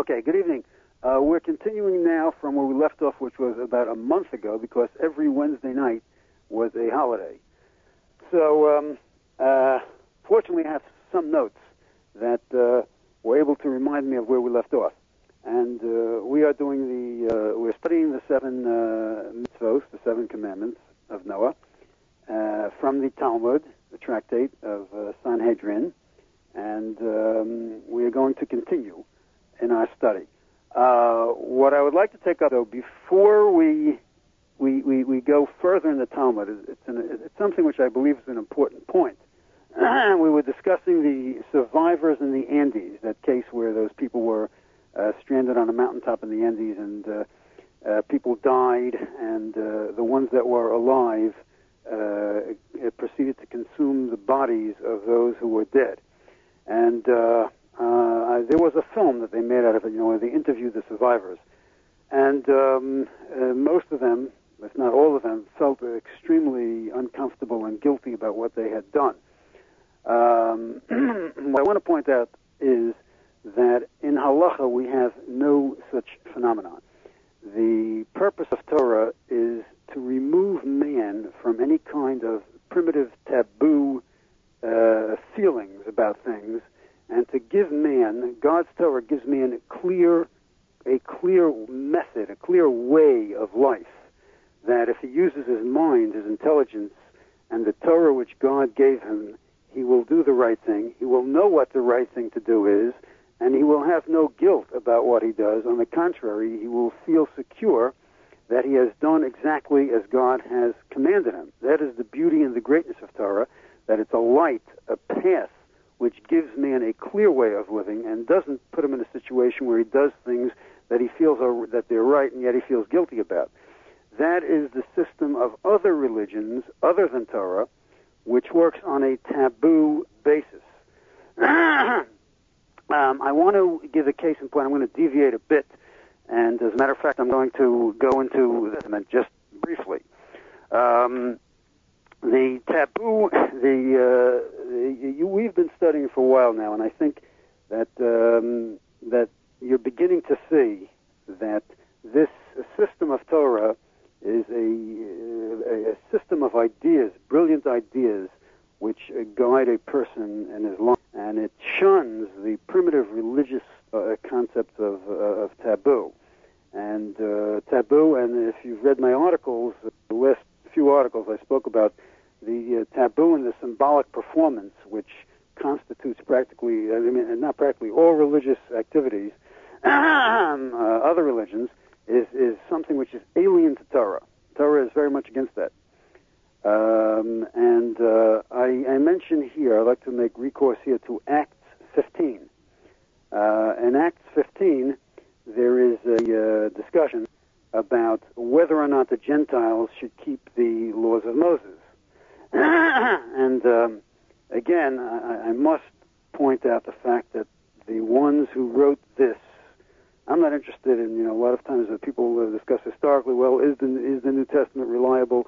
Okay, good evening. We're continuing now from where we left off, which was about a month ago, because every Wednesday night was a holiday. So, fortunately, I have some notes that were able to remind me of where we left off. And we are doing we're studying the seven mitzvos, the seven commandments of Noah, from the Talmud, the tractate of Sanhedrin, and we are going to continue in our study. What I would like to take up, though, before we go further in the Talmud, it's something which I believe is an important point. We were discussing the survivors in the Andes, that case where those people were stranded on a mountaintop in the Andes, and people died, and the ones that were alive proceeded to consume the bodies of those who were dead. And there was a film that they made out of it, where they interviewed the survivors. And most of them, if not all of them, felt extremely uncomfortable and guilty about what they had done. What I want to point out is that in halacha we have no such phenomenon. The purpose of Torah is to remove man from any kind of primitive taboo feelings about things, and to give man, God's Torah gives man a clear method, a clear way of life, that if he uses his mind, his intelligence, and the Torah which God gave him, he will do the right thing, he will know what the right thing to do is, and he will have no guilt about what he does. On the contrary, he will feel secure that he has done exactly as God has commanded him. That is the beauty and the greatness of Torah, that it's a light, a path, which gives man a clear way of living and doesn't put him in a situation where he does things that he feels that they're right and yet he feels guilty about. That is the system of other religions, other than Torah, which works on a taboo basis. I want to give a case in point. I'm going to deviate a bit, and as a matter of fact, I'm going to go into this just briefly. The taboo, we've been studying for a while now, and I think that that you're beginning to see that this system of Torah is a system of ideas, brilliant ideas, which guide a person in his life, and it shuns the primitive religious concepts of taboo. And taboo, and if you've read my articles, the last few articles I spoke about the taboo and the symbolic performance, which constitutes practically, not practically, all religious activities, other religions, is something which is alien to Torah. Torah is very much against that. I mention here, I'd like to make recourse here to Acts 15. In Acts 15, there is a discussion about whether or not the Gentiles should keep the laws of Moses. And again, I must point out the fact that the ones who wrote this, I'm not interested in, a lot of times people discuss historically, well, is the New Testament reliable?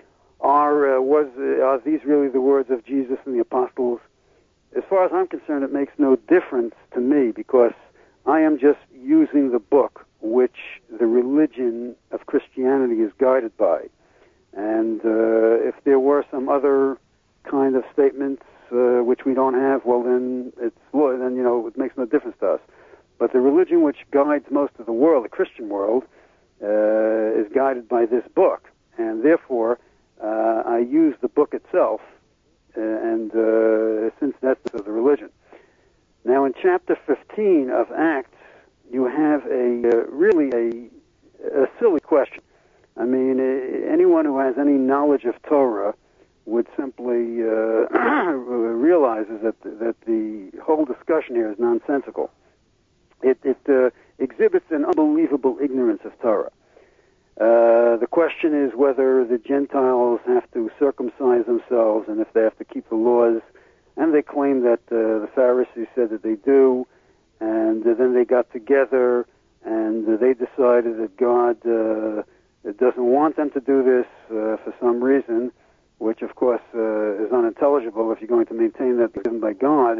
Are these really the words of Jesus and the apostles? As far as I'm concerned, it makes no difference to me, because I am just using the book which the religion of Christianity is guided by. And if there were some other kind of statements which we don't have, well, then it makes no difference to us. But the religion which guides most of the world, the Christian world, is guided by this book, and therefore I use the book itself, and since that's the religion. Now, in chapter 15 of Acts, you have really a silly question. I mean, anyone who has any knowledge of Torah would simply realizes that the whole discussion here is nonsensical. It exhibits an unbelievable ignorance of Torah. The question is whether the Gentiles have to circumcise themselves and if they have to keep the laws. And they claim that the Pharisees said that they do, and then they got together and they decided that God doesn't want them to do this for some reason, which of course is unintelligible if you're going to maintain that given by God,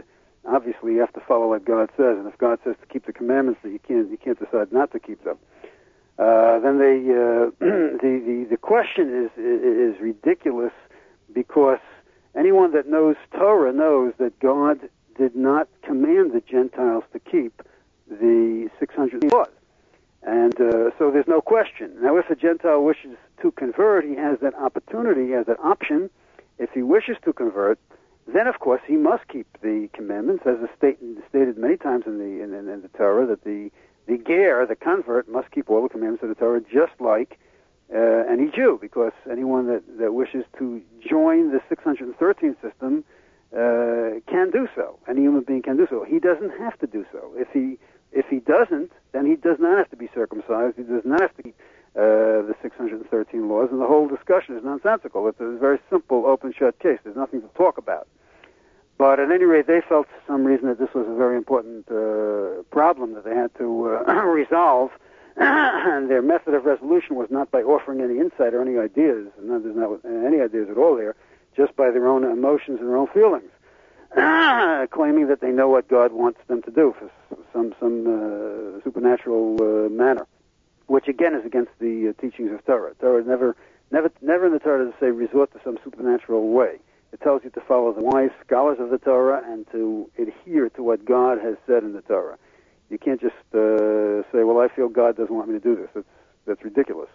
obviously you have to follow what God says, and if God says to keep the commandments, that you can't decide not to keep them. Then the question is ridiculous, because anyone that knows Torah knows that God did not command the Gentiles to keep the 600 laws. And so there's no question. Now, if a Gentile wishes to convert, he has that opportunity, he has that option. If he wishes to convert, then of course he must keep the commandments, as is stated many times in the Torah, that the ger, the convert, must keep all the commandments of the Torah, just like any Jew, because anyone that wishes to join the 613 system can do so. Any human being can do so. He doesn't have to do so. If he doesn't, then he does not have to be circumcised. He does not have to keep the 613 laws, and the whole discussion is nonsensical. It's a very simple, open-shut case. There's nothing to talk about. But at any rate, they felt for some reason that this was a very important problem that they had to resolve, and their method of resolution was not by offering any insight or any ideas, and there's not any ideas at all there, just by their own emotions and their own feelings, claiming that they know what God wants them to do for some supernatural manner, which again is against the teachings of Torah. Torah never in the Torah does it say resort to some supernatural way. It tells you to follow the wise scholars of the Torah and to adhere to what God has said in the Torah. You can't just say, "Well, I feel God doesn't want me to do this." That's ridiculous.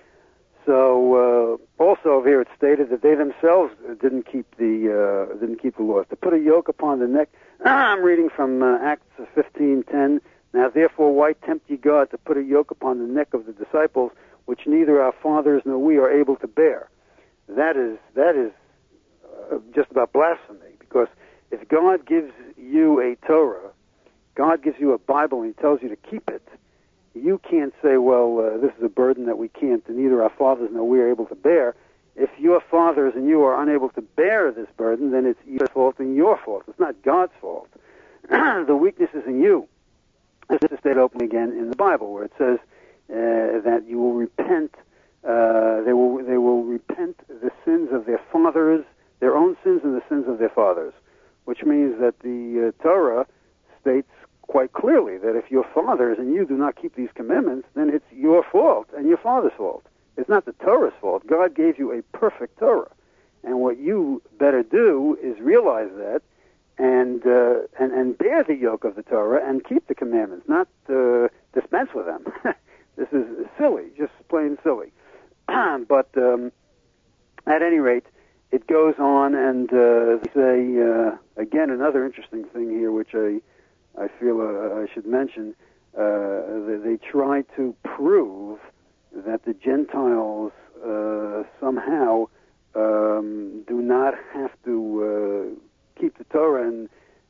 So also over here it's stated that they themselves didn't keep the laws. To put a yoke upon the neck. I'm reading from Acts 15:10. Now therefore, why tempt ye God to put a yoke upon the neck of the disciples, which neither our fathers nor we are able to bear? That is just about blasphemy, because if God gives you a Torah, God gives you a Bible, and He tells you to keep it, you can't say, well, this is a burden that we can't, and neither our fathers nor we are able to bear. If your fathers and you are unable to bear this burden, then it's your fault and your fault. It's not God's fault. The weakness is in you. This is stated openly again in the Bible, where it says that you will repent. They will repent the sins of their fathers, their own sins and the sins of their fathers, which means that the Torah states quite clearly that if your fathers and you do not keep these commandments, then it's your fault and your father's fault. It's not the Torah's fault. God gave you a perfect Torah, and what you better do is realize that and bear the yoke of the Torah and keep the commandments, not dispense with them. This is silly, just plain silly. But at any rate, it goes on, and they say, again, another interesting thing here, which I feel I should mention. They try to prove that the Gentiles somehow do not have to keep the Torah, and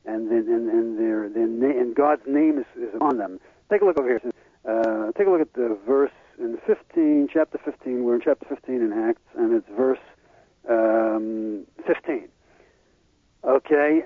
God's name is on them. Take a look over here. Take a look at the verse in chapter 15. We're in chapter 15 in Acts, and it's verse 15. Okay.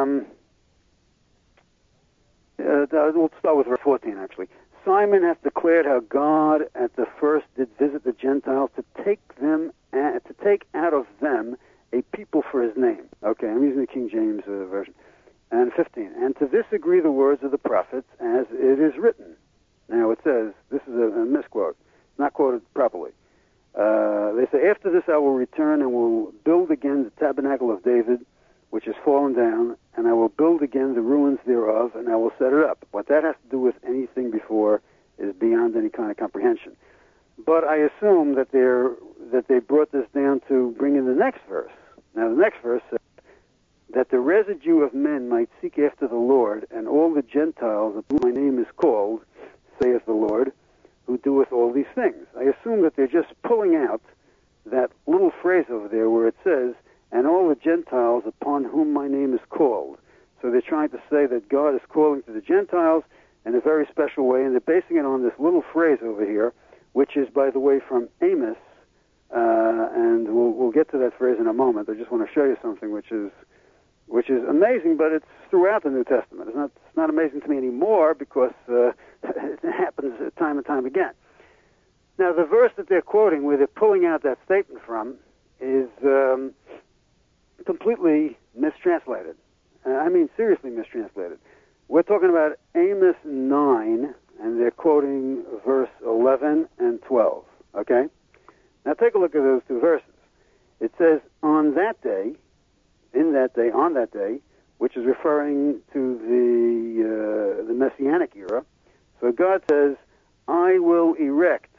We'll start with verse 14, actually. Simon hath declared how God at the first did visit the Gentiles to take out of them a people for His name. Okay, I'm using the King James version. And 15. And to this agree the words of the prophets, as it is written. Now it says, this is a misquote, not quoted properly. They say, after this I will return and will build again the tabernacle of David, which is fallen down, and I will build again the ruins thereof, and I will set it up. What that has to do with anything before is beyond any kind of comprehension. But I assume that they brought this down to bring in the next verse. Now the next verse says, that the residue of men might seek after the Lord, and all the Gentiles of whom my name is called, saith the Lord, who doeth all these things. I assume that they're just pulling out that little phrase over there where it says, and all the Gentiles upon whom my name is called. So they're trying to say that God is calling to the Gentiles in a very special way, and they're basing it on this little phrase over here, which is, by the way, from Amos, and we'll get to that phrase in a moment. I just want to show you something which is amazing, but it's throughout the New Testament. It's not amazing to me anymore because it happens time and time again. Now, the verse that they're quoting, where they're pulling out that statement from, is completely mistranslated. I mean seriously mistranslated. We're talking about Amos 9, and they're quoting verse 11 and 12, okay? Now take a look at those two verses. It says, on that day, in that day, on that day, which is referring to the Messianic era. So God says, I will erect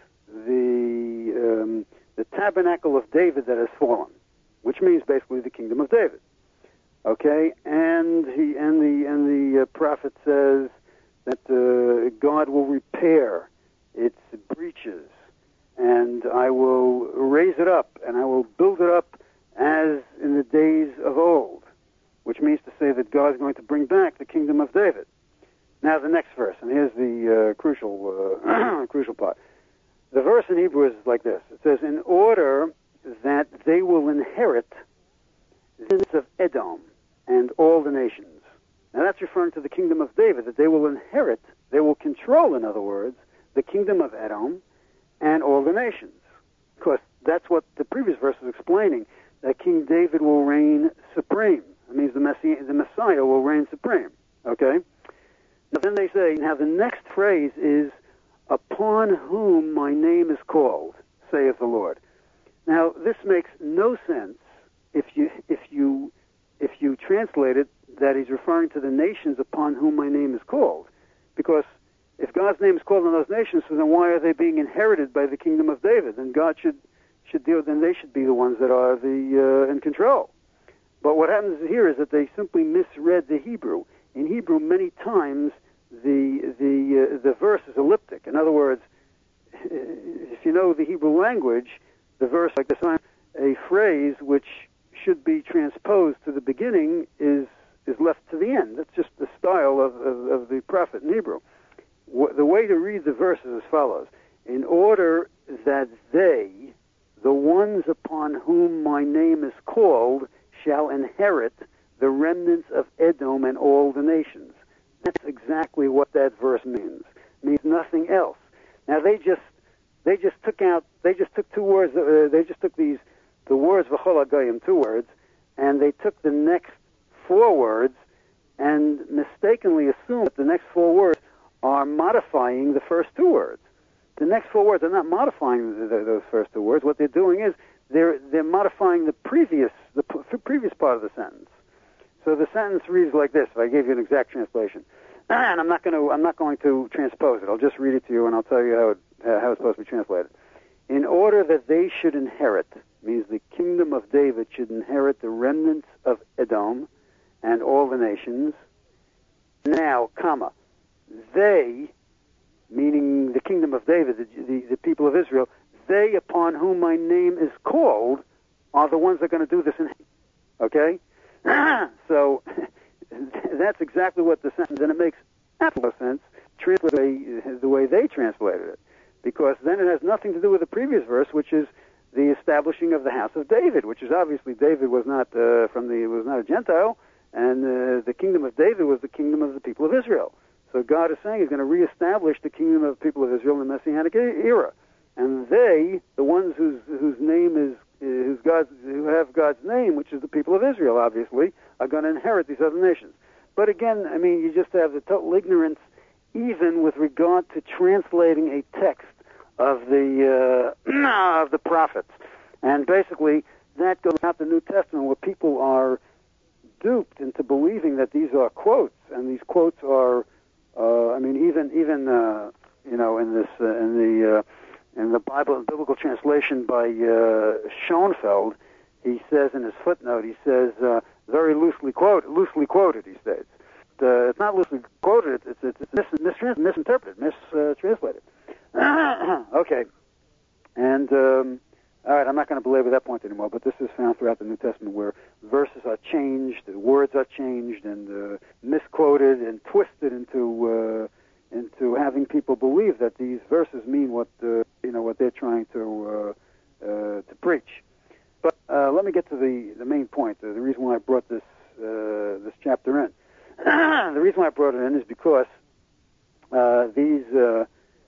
the tabernacle of David that has fallen, which means basically the kingdom of David. Okay, and the prophet says that God will repair its breaches, and I will raise it up, and I will build it up as in the days of old, which means to say that God is going to bring back the kingdom of David. Now the next verse, and here's the crucial part. The verse in Hebrew is like this. It says, in order that they will inherit the sins of Edom and all the nations. Now that's referring to the kingdom of David, that they will inherit, they will control, in other words, the kingdom of Edom and all the nations. Because that's what the previous verse is explaining, that King David will reign supreme. That means the Messiah will reign supreme. Okay? Now then they say, now the next phrase is, upon whom my name is called, saith the Lord. Now this makes no sense if you translate it that he's referring to the nations upon whom my name is called. Because if God's name is called on those nations, so then why are they being inherited by the kingdom of David? Then God should deal, then they should be the ones that are in control. But what happens here is that they simply misread the Hebrew. In Hebrew, many times the verse is elliptic. In other words, if you know the Hebrew language, the verse like this, a phrase which should be transposed to the beginning is left to the end. That's just the style of the prophet in Hebrew. The way to read the verse is as follows. In order that they, the ones upon whom my name is called, shall inherit the remnants of Edom and all the nations. That's exactly what that verse means. It means nothing else. Now they just took two words, they just took the words v'chol hagayim, 2 words, and they took the next 4 words and mistakenly assumed that the next 4 words are modifying the first 2 words. The next 4 words are not modifying those first 2 words. What they're doing is they're modifying the previous part of the sentence. So the sentence reads like this. If I gave you an exact translation, and I'm not going to transpose it. I'll just read it to you, and I'll tell you how it's supposed to be translated. In order that they should inherit, means the kingdom of David should inherit the remnants of Edom and all the nations. Now, comma, they, meaning the kingdom of David, the people of Israel, they upon whom my name is called are the ones that are going to do this. Okay? So that's exactly what the sentence, and it makes absolute sense translated the way they translated it, because then it has nothing to do with the previous verse, which is the establishing of the house of David, which is obviously David was not was not a Gentile, and the kingdom of David was the kingdom of the people of Israel. So God is saying He's going to reestablish the kingdom of the people of Israel in the Messianic era, and they, the ones whose name is who have God's name, which is the people of Israel, obviously, are going to inherit these other nations. But again, I mean, you just have the total ignorance, even with regard to translating a text of the prophets, and basically that goes out the New Testament, where people are duped into believing that these are quotes, and these quotes are, I mean, even you know, in the biblical translation by Schoenfeld, he says in his footnote, he says very loosely quoted. He states it's not loosely quoted; it's misinterpreted, mistranslated. Okay, and all right, I'm not going to belabor that point anymore. But this is found throughout the New Testament, where verses are changed, words are changed, and misquoted and twisted into having people believe that these verses mean what what they're trying to preach. But let me get to the main point. The reason why I brought this chapter in. The reason why I brought it in is because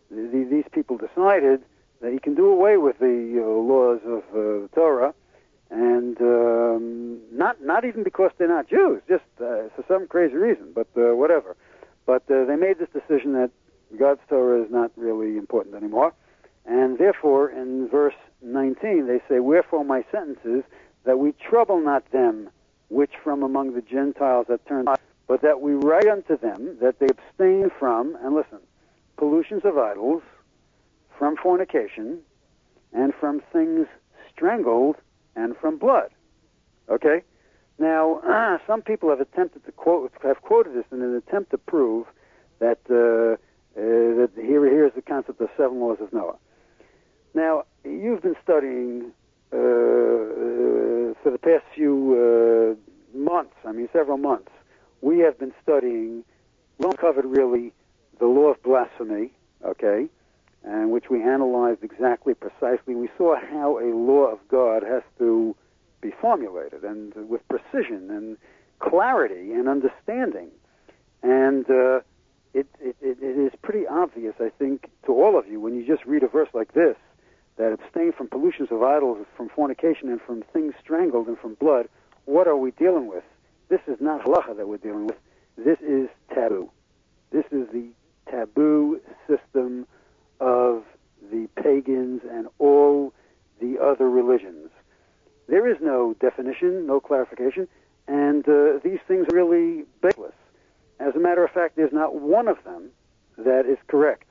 these people decided that you can do away with the laws of Torah, and not even because they're not Jews, just for some crazy reason, but whatever. But they made this decision that God's Torah is not really important anymore, and therefore, in verse 19, they say, "Wherefore my sentences, that we trouble not them which from among the Gentiles have turned, but that we write unto them that they abstain from," and listen, "pollutions of idols, from fornication, and from things strangled, and from blood." Okay? Now, some people have attempted to quoted this in an attempt to prove that that here's the concept of 7 laws of Noah. Now, you've been studying for the past few months, several months. We have been studying, we covered really the law of blasphemy, okay, and which we analyzed exactly, precisely. We saw how a law of God has to be formulated, and with precision and clarity and understanding. And it is pretty obvious, I think, to all of you, when you just read a verse like this, that abstain from pollutions of idols, from fornication, and from things strangled, and from blood. What are we dealing with? This is not halacha that we're dealing with. This is taboo. This is the taboo system of the pagans and all the other religions. There is no definition, no clarification, and these things are really baseless. As a matter of fact, there's not one of them that is correct.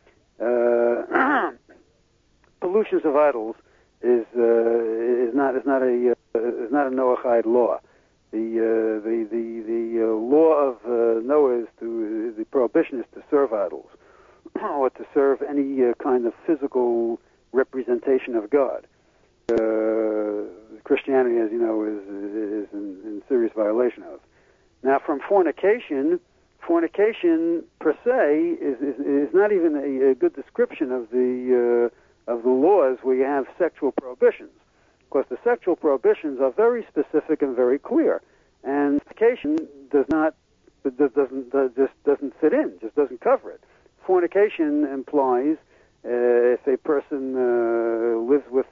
Pollutions of idols is not a Noahide law. The law of Noah is the prohibition is to serve idols or to serve any kind of physical representation of God. Christianity, as you know, is in serious violation of. Now, from fornication per se is not even a good description of the laws where you have sexual prohibitions, because the sexual prohibitions are very specific and very clear, and fornication doesn't fit in, just doesn't cover it. Fornication implies if a person lives with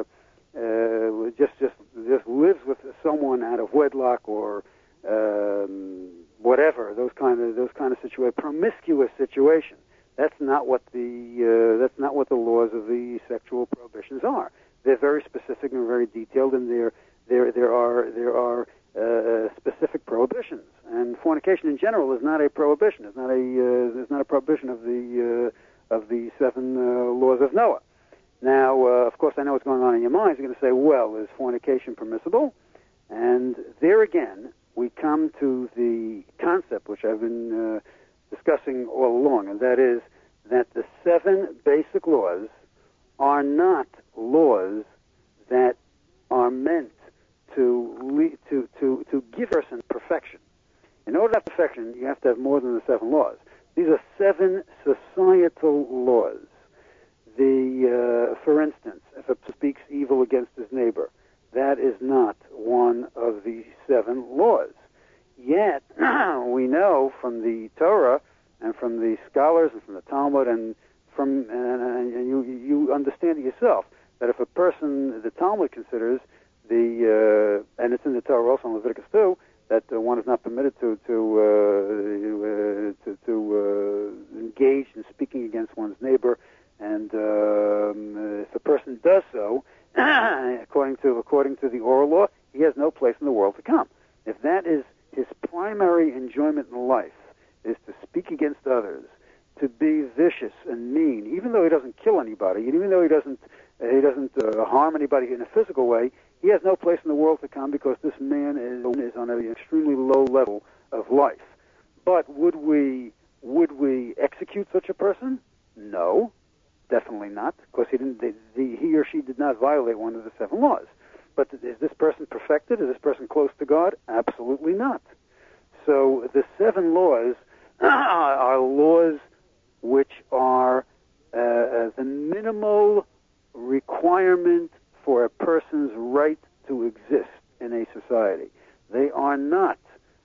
just lives with someone out of wedlock or whatever, those kind of situation, promiscuous situation. That's not what the laws of the sexual prohibitions are. They're very specific and very detailed, and there are specific prohibitions. And fornication in general is not a prohibition. It's not a prohibition of the 7 laws of Noah. Now, of course, I know what's going on in your minds. You're going to say, well, is fornication permissible? And there again, we come to the concept which I've been discussing all along, and that is that the 7 basic laws are not laws that are meant to give a person perfection. In order to have perfection, you have to have more than the 7 laws. These are 7 societal laws. For instance, if a person speaks evil against his neighbor, that is not one of the 7 laws. Yet, we know from the Torah and from the scholars and from the Talmud and you understand it yourself that if a person, the Talmud considers and it's in the Torah also in Leviticus 2, that one is not permitted to engage in speaking against one's neighbor, and if a person does so, according to the oral law, he has no place in the world to come. If that is his primary enjoyment in life, is to speak against others, to be vicious and mean, even though he doesn't kill anybody, and even though he doesn't harm anybody in a physical way, he has no place in the world to come because this man is on an extremely low level of life. But would we execute such a person? No, definitely not, because he or she did not violate one of the 7 laws. But is this person perfected? Is this person close to God? Absolutely not. So the 7 laws are laws which are the minimal requirement for a person's right to exist in a society. They are not,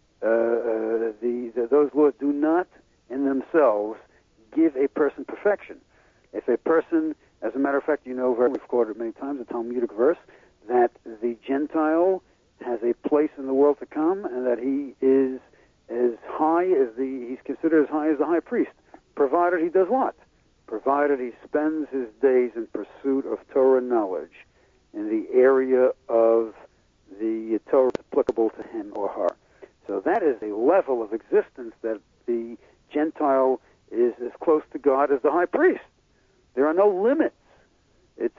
those laws do not in themselves give a person perfection. If a person, as a matter of fact, we've quoted many times a Talmudic verse, that the Gentile has a place in the world to come, and that he is as high as he's considered as high as the high priest, provided he does what? Provided he spends his days in pursuit of Torah knowledge in the area of the Torah applicable to him or her. So that is a level of existence that the Gentile is as close to God as the high priest. There are no limits. It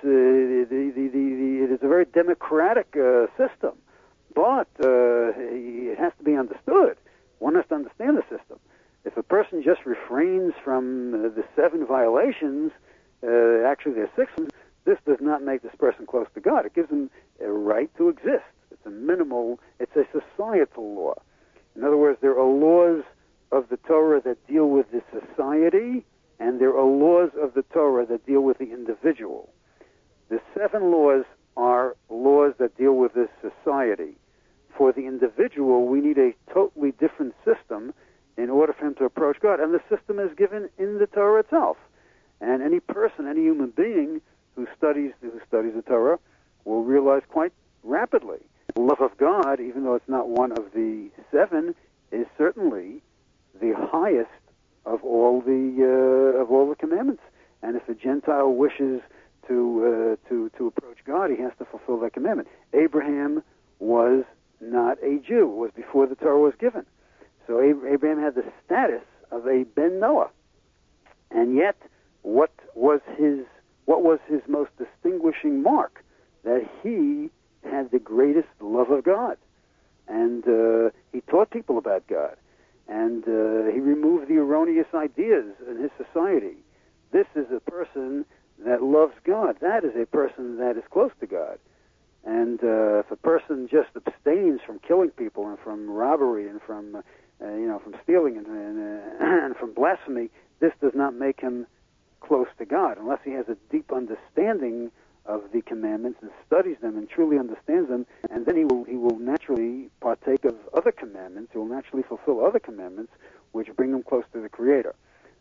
is a very democratic system, but it has to be understood. One has to understand the system. If a person just refrains from the 7 violations, actually there are 6 ones, this does not make this person close to God. It gives him a right to exist. It's a societal law. In other words, there are laws of the Torah that deal with the society, and there are laws of the Torah that deal with the individual. The 7 laws are laws that deal with this society. For the individual, we need a totally different system in order for him to approach God. And the system is given in the Torah itself. And any person, any human being who studies the Torah will realize quite rapidly the love of God, even though it's not one of the 7, is certainly the highest of all the commandments. And if a Gentile wishes to approach God, he has to fulfill that commandment. Abraham was not a Jew. It was before the Torah was given. So Abraham had the status of a Ben Noah. And yet, what was his most distinguishing mark? That he had the greatest love of God. And he taught people about God. And he removed the erroneous ideas in his society. This is a person that loves God. That is a person that is close to God. And if a person just abstains from killing people and from robbery and from stealing and from blasphemy, this does not make him close to God, unless he has a deep understanding of the commandments and studies them and truly understands them, and then he will naturally partake of other commandments. He will naturally fulfill other commandments, which bring him close to the Creator.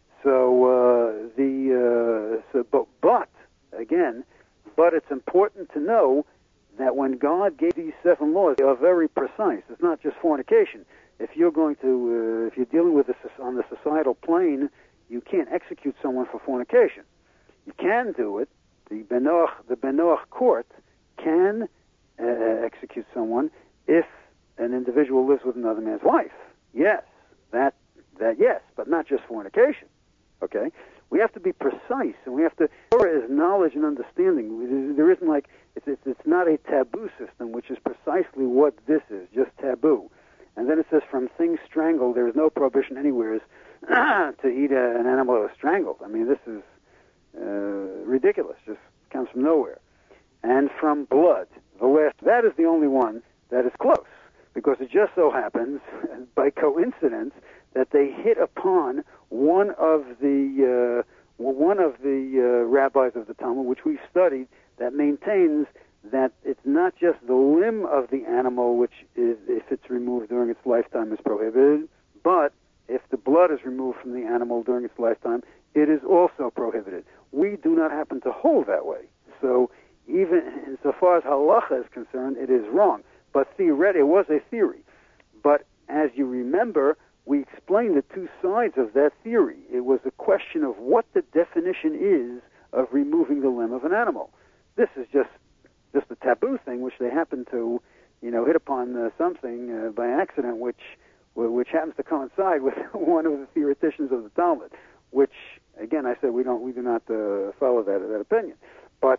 But it's important to know that when God gave these 7 laws, they are very precise. It's not just fornication. If you're dealing with this on the societal plane, you can't execute someone for fornication. You can do it. The Ben Noach court can execute someone if an individual lives with another man's wife. Yes, that yes, but not just fornication. Okay, we have to be precise, and we have to. Torah is knowledge and understanding. There isn't it's not a taboo system, which is precisely what this is, just taboo. And then it says, from things strangled, there is no prohibition anywhere to eat an animal that was strangled. I mean, this is ridiculous. Just comes from nowhere. And from blood, that is the only one that is close, because it just so happens, by coincidence, that they hit upon one of the rabbis of the Talmud, which we've studied, that maintains that it's not just the limb of the animal which is, if it's removed during its lifetime, is prohibited, but if the blood is removed from the animal during its lifetime, it is also prohibited. We do not happen to hold that way. So even insofar as halacha is concerned, it is wrong. But theoretically, it was a theory. But as you remember, we explained the 2 sides of that theory. It was a question of what the definition is of removing the limb of an animal. This is just a taboo thing, which they happen to, hit upon something by accident, which happens to coincide with one of the theoreticians of the Talmud. Which, again, I said we do not follow that opinion. But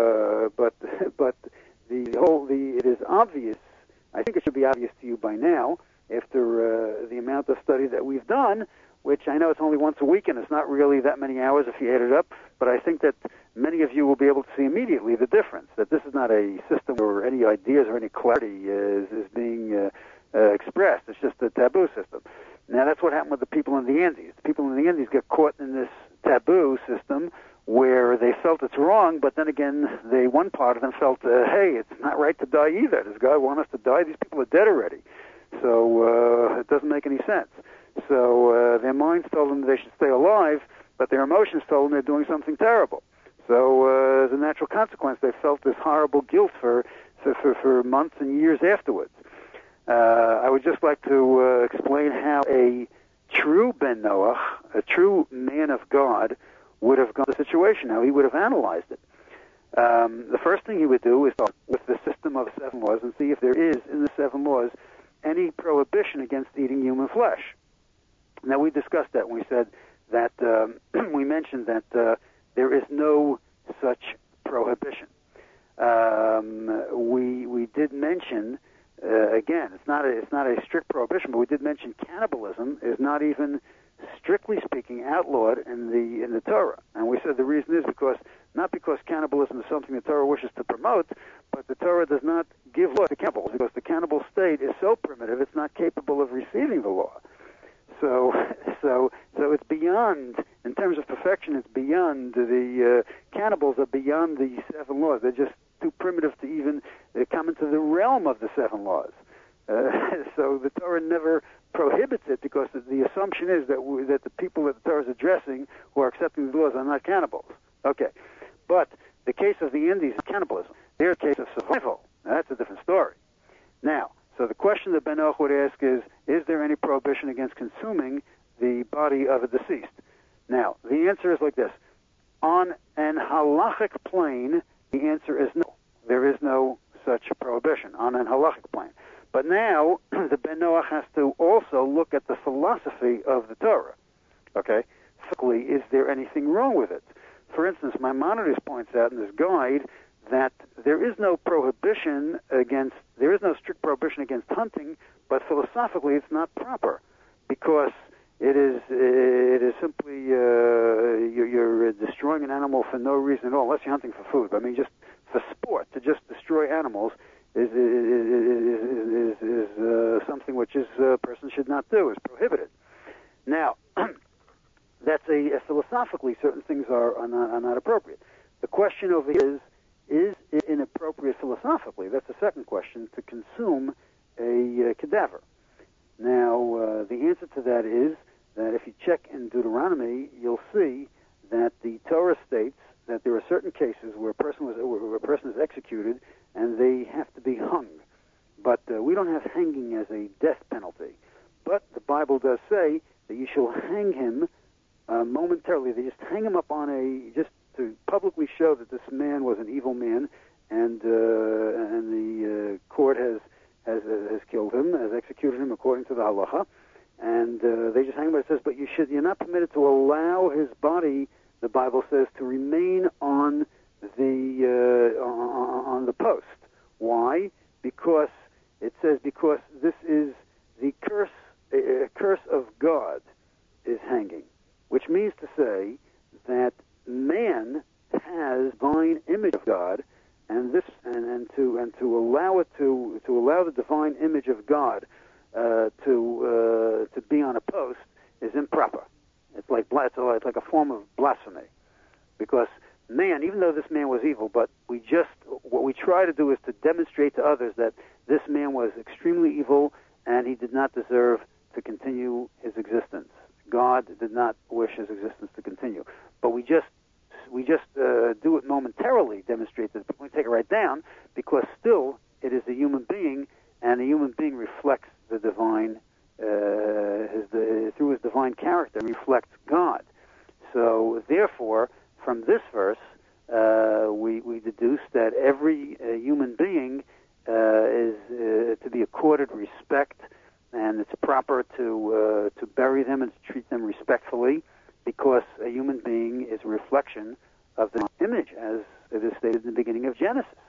it is obvious. I think it should be obvious to you by now, after the amount of study that we've done, which I know it's only once a week and it's not really that many hours if you add it up, but I think that many of you will be able to see immediately the difference, that this is not a system where any ideas or any clarity is being expressed. It's just a taboo system. Now, that's what happened with the people in the Andes. The people in the Andes get caught in this taboo system where they felt it's wrong, but then again, one part of them felt, hey, it's not right to die either. Does God want us to die? These people are dead already. So it doesn't make any sense. So their minds told them they should stay alive, but their emotions told them they're doing something terrible. So as a natural consequence, they felt this horrible guilt for for months and years afterwards. I would just like to explain how a true Ben Noach, a true man of God, would have gone to the situation, how he would have analyzed it. The first thing he would do is start with the system of 7 laws and see if there is in the 7 laws any prohibition against eating human flesh. Now, we discussed that when we said that, we mentioned that there is no such prohibition. We did mention, again, it's not a strict prohibition, but we did mention cannibalism is not even, strictly speaking, outlawed in the Torah. And we said the reason is not because cannibalism is something the Torah wishes to promote, but the Torah does not give law to cannibals, because the cannibal state is so primitive it's not capable of receiving the law. So it's beyond, in terms of perfection, it's beyond, the cannibals are beyond the 7 laws. They're just too primitive to even come into the realm of the 7 laws. So the Torah never prohibits it, because the assumption is that the people that the Torah is addressing who are accepting the laws are not cannibals. Okay. But the case of the Indies is cannibalism. They're a case of survival. Now, that's a different story. Now, so the question that Ben Noach would ask is there any prohibition against consuming the body of a deceased? Now, the answer is like this. On an halachic plane, the answer is no. There is no such prohibition on an halachic plane. But now, the Ben Noach has to also look at the philosophy of the Torah. Okay? Physically, is there anything wrong with it? For instance, Maimonides points out in his guide that there is no strict prohibition against hunting, but philosophically it's not proper, because it is simply you're destroying an animal for no reason at all, unless you're hunting for food. I mean, just for sport, to just destroy animals is something which a person should not do, is prohibited. Now, that's philosophically, certain things are not appropriate. The question over here is it inappropriate philosophically? That's the second question, to consume a cadaver. Now, the answer to that is that if you check in Deuteronomy, you'll see that the Torah states that there are certain cases where a person is executed and they have to be hung. But we don't have hanging as a death penalty. But the Bible does say that you shall hang him momentarily. They just hang him up on just to publicly show that this man was an evil man, and the court has killed him, has executed him according to the halacha, and they just hang him. But it says, but you're not permitted to allow his body, the Bible says, to remain on the post. Why? Because it says, because this is the curse, a curse of God is hanging, which means to say that man has divine image of God, and to allow the divine image of God to be on a post is improper. It's like a form of blasphemy, because man, even though this man was evil, but what we try to do is to demonstrate to others that this man was extremely evil and he did not deserve to continue his existence. God did not wish his existence to continue, but we just do it momentarily, demonstrate that we take it right down, because still it is a human being, and a human being reflects the divine, through his divine character, reflects God. So therefore, from this verse, we deduce that every human being is to be accorded respect, and it's proper to bury them and to treat them respectfully, because a human being is a reflection of the image, as it is stated in the beginning of Genesis.